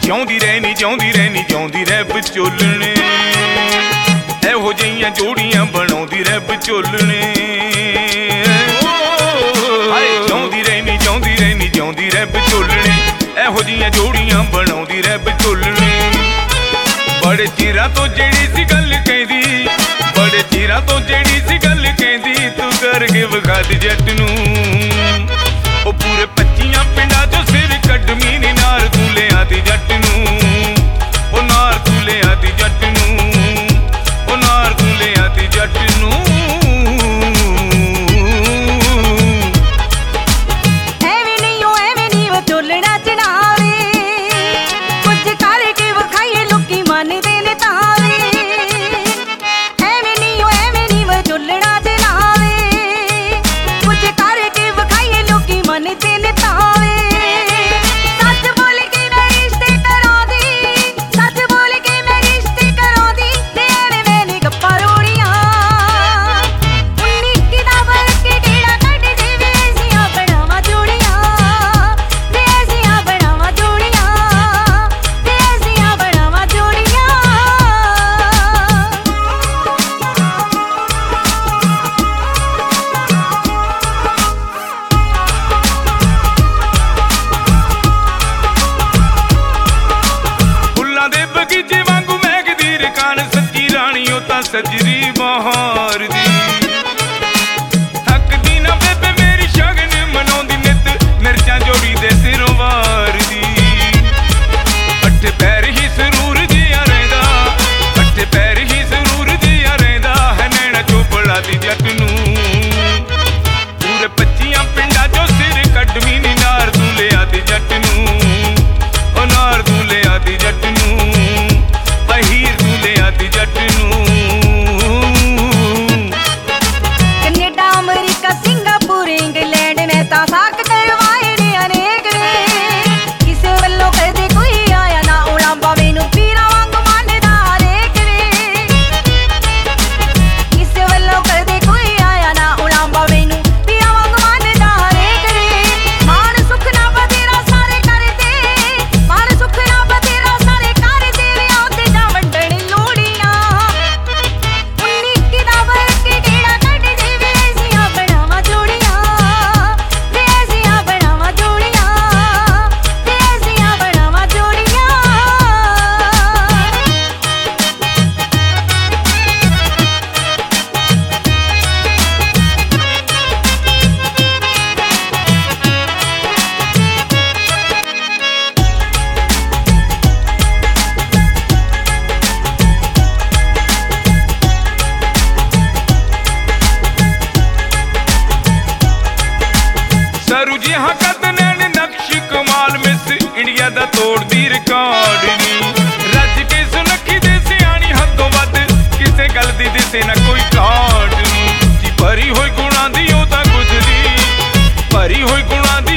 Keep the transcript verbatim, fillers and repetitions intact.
ਜਿਉਂਦੀ ਰਹਿ ਨੀ ਜਿਉਂਦੀ ਰਹਿ ਨੀ ਜਿਉਂਦੀ ਰਹਿ ਵਿਚੋਲਣੇ ਇਹੋ ਜਿਹੀਆਂ ਜੋੜੀਆਂ ਬਣਾਉਂਦੀ ਰਹਿ ਵਿਚੋਲਣੇ ਜਿਉਂਦੀ ਰਹਿ ਨੀ ਜਿਉਂਦੀ ਰਹਿ ਨੀ ਜਿਉਂਦੀ ਰਹਿ ਵਿਚੋਲਣੇ ਇਹੋ ਜਿਹੀਆਂ ਜੋੜੀਆਂ ਬਣਾਉਂਦੀ ਰਹਿ ਵਿਚੋਲਣੇ ਬੜੇ ਚਿਰਾਂ ਤੋਂ ਜਿਹੜੀ ਸੀ ਗੱਲ ਕਹਿੰਦੀ ਬੜੇ ਚਿਰਾਂ ਤੋਂ ਜਿਹੜੀ ਸੀ ਗੱਲ ਕਹਿੰਦੀ ਤੂੰ ਕਰਕੇ ਵਿਖਾ ਦੇ ਜੱਟ ਨੂੰ ਉਹ ਪੂਰੇ ਪੱਚੀਆਂ ਪਿੰਡਾਂ ਚੋਂ ਸਿਰ ਕੱਢਮੀ ਨੀ ਨਾਰ ਤੂੰ ਲਿਆ ਦੀ ਜੱਟ ਨੂੰ ਉਹ ਨਾਰ ਤੂੰ ਲਿਆ ਦੀ ਜੱਟ ਨੂੰ ਉਹ ਨਾਰ ਤੂੰ ਲਿਆ ਦੀ ਜੱਟ ਨੂੰ ਐਵੇਂ ਨਹੀਂ ਉਹ ਐਵੇਂ ਨਹੀਂ ਵਿਚੋਲਣਾ ਚੜਾਵੇ ਕੁਝ ਕਰਕੇ ਵਿਖਾਈਏ ਲੋਕੀ ਮੰਨਦੇ ਨੇ ਤਾਵੇ ਐਵੇਂ ਨਹੀਂ ਉਹ ਐਵੇਂ ਨਹੀਂ ਵਿਚੋਲਣਾ ਚੜਾਵੇ ਕੁਝ ਕਰਕੇ ਵਿਖਾਈਏ ਲੋਕੀ ਮੰਨਦੇ ਨੇ ਤਾਵੇ ਸੱਚ ਬੋਲ ਕੇ ਮੈਂ ਰਿਸ਼ਤੇ ਕਰਾਉਂਦੀ ਸੱਚ ਬੋਲ ਕੇ ਮੈਂ ਰਿਸ਼ਤੇ ਕਰਾਉਂਦੀ ਤੇ ਐਵੇਂ ਮੈਨੇ ਗੱਪਾਂ ਰੋੜੀਆਂ ਉੱਨੀ ਇੱਕੀ ਦਾ ਵਰਕ ਕੇ ਕਿਹੜਾ ਕੱਢ ਦੇ ਵੇ ਐਸੀਆਂ ਬਣਾਵਾਂ ਜੋੜੀਆਂ ਵੇ ਐਸੀਆਂ ਬਣਾਵਾਂ ਜੋੜੀਆਂ ਵੇ ਐਸੀਆਂ ਬਣਾਵਾਂ ਜੋੜੀਆਂ ਫੁੱਲਾਂ ਦੇ ਬਗੀਚੇ ਵਾਂਗੂ ਮਹਿਕਦੀ ਰਕਾਨ ਸੱਚੀ ਰਾਣੀ ਉਹ ਤਾਂ ਸੱਜਰੀ ਬਹਾਰ ਦੀ ਥੱਕਦੀ ਨਾ ਬੇਬੇ ਮੇਰੀ ਸ਼ਗਨ ਮਨਾਉਂਦੀ ਨਿੱਤ ਮਿਰਚਾਂ ਜੋੜੀ ਦੇ ਸਿਰੋਂ ਵਾਰਦੀ ਅੱਠੇ ਪੈਰ ਹੀ ਸਰੂਰ ਜਿਹਾ ਰਹਿੰਦਾ ਅੱਠੇ ਪੈਰ ਹੀ ਸਰੂਰ ਜਿਹਾ ਰਹਿੰਦਾ ਹੈ ਨੈਣਾ ਚੋਪੜਾ ਦੀ ਜੱਟ ਨੂੰ ਪੂਰੇ ਪੱਚੀਆਂ ਪਿੰਡਾਂ ਚੋਂ ਸਿਰ ਕੱਢਵੀਂ ਨੀ ਨਾਰ ਤੂੰ ਲਿਆ ਦੀ ਜੱਟ ਨੂੰ ਉਹ ਨਾਰ ਤੂੰ ਲਿਆ ਦੀ ਜੱਟ ਨੂੰ ਅਹੀਰ ਤੂੰ ਲਿਆ ਦੀ ਜੱਟ ਨੂੰ ਕੈਨੇਡਾ ਅਮਰੀਕਾ ਸਿੰਗਾਪੁਰ ਇੰਗਲੈਂਡ ਮੈਂ ਤਾਂ ਸਾਕ ਕਰਵਾਏ ਨੇ ਅਨੇਕ ਵੇ ਕਿਸੇ ਵੱਲੋਂ ਕਦੇ ਕੋਈ ਆਇਆ ਨਾ ਉਲਾਂਬਾ ਮੈਨੂੰ ਪੀਰਾਂ ਵਾਂਗ ਮੰਨਦਾ ਹਰੇਕ ਵੇ ਕਿਸੇ ਵੱਲੋਂ ਕਦੇ ਕੋਈ ਆਇਆ ਨਾ ਉਲਾਂਬਾ ਮੈਨੂੰ ਪੀਰਾਂ ਵਾਂਗ ਮੰਨਦਾ ਹਰੇਕ ਵੇ ਮਾਣ ਸੁੱਖ ਨਾ ਬਥੇਰਾ ਸਾਰੇ ਕਰਦੇ ਮਾਣ ਸੁੱਖ ਨਾ ਬਥੇਰਾ ਸਾਰੇ ਕਰਦੇ ਵੇ ਆਉਂਦੇ ਜਾਂ ਵੰਡਣ ਲੋੜੀਆਂ ਉੱਨੀ ਇੱਕੀ ਦਾ ਵਰਕ ਕੇ ਕਿਹੜਾ ਕੱਢ ਦੇ ਵੇ ਐਸੀਆਂ ਬਣਾਵਾਂ ਜੋੜੀਆਂ ਵੇ ਐਸੀਆਂ ਬਣਾਵਾਂ ਜੋੜੀਆਂ ਵੇ ਐਸੀਆਂ ਬਣਾਵਾਂ ਜੋੜੀਆਂ ਸਰੂ ਜਿਹਾ ਕੱਦ ਨੈਣ ਨਕਸ਼ ਕਮਾਲ ਮਿਸ ਇੰਡੀਆ ਦਾ ਤੋੜਦੀ ਰਿਕਾਰਡ ਨੀ ਰੱਜ ਕੇ ਸੁਨੱਖੀ ਦੇ ਸਿਆਣੀ ਹੱਦੋਂ ਵੱਧ ਕਿਸੇ ਗੱਲ ਦੀ ਦਿਸੇ ਨਾ ਕੋਈ ਘਾਟ ਨੀ ਜੀ ਭਰੀ ਹੋਈ ਗੁਣਾਂ ਦੀ ਉਹ ਤਾਂ ਗੁਜ਼ਰੀ ਭਰੀ ਹੋਈ ਗੁਣਾਂ ਦੀ